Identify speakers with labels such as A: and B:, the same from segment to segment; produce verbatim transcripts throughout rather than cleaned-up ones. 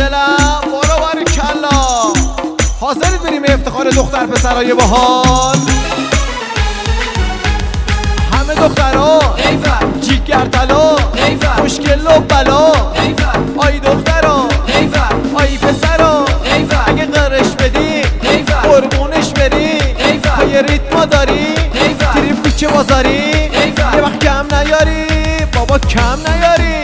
A: دلم برو باری کلا. حاضرید بریم افتخار دختر پسرای باحال؟ همه دخترها جیگر طلا خوشگل و بلا. آی دخترها آی پسرها اگه قرش بدی قربونش بری. پای ریتما داری تریپ کوچه بازاری یه وقت کم نیاری بابا کم نیاری.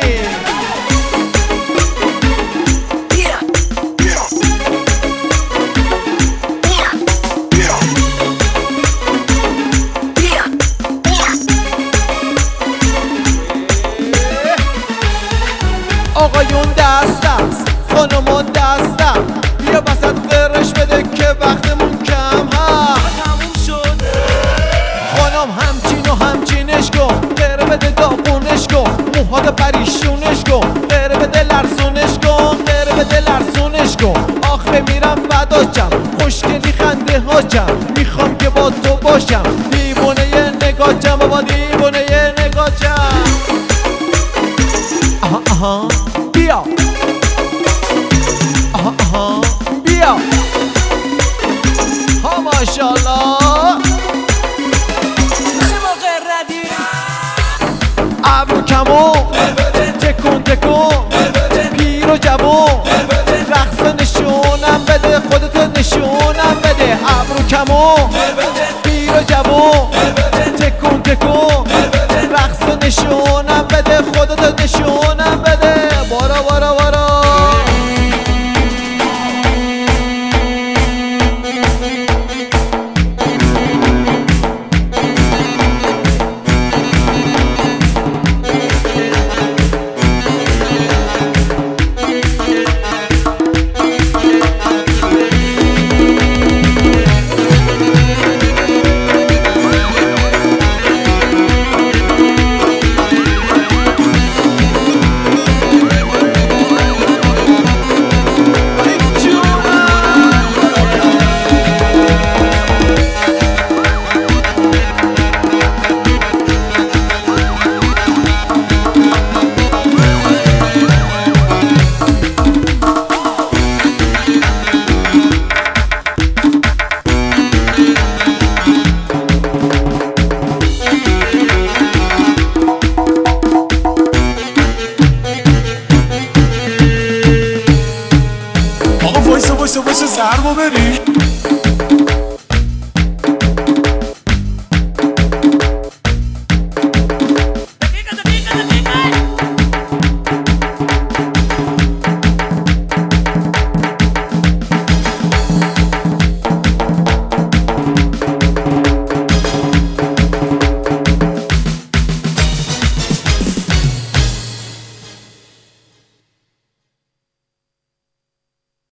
A: آقایون دست است خانمان دست است بیا وسط قرش بده که وقتمون کم هست. خانم همچین و همچینش کن قره بده داغونش کن موهات پریشونش کن قره بده لرزونش کن قره بده لرزونش کن. آخ بمیرم فداچم خوشگلی خنده هاچم میخوام که با تو باشم دیوونه ی نگاچم بابا دیوونه ی نگاچم. آها آها بیا آها آها بیا ها ماشاءالله. ابرو کمو تکون تکون پیر و جوون رقص نشونم بده خودتو نشونم بده. ابرو کمو پیر و جوون تکون تکون رقص نشونم بده خودتو نشونم بده. بارا بارا بارا
B: وایسا وایسا وایسا ضربو بریم.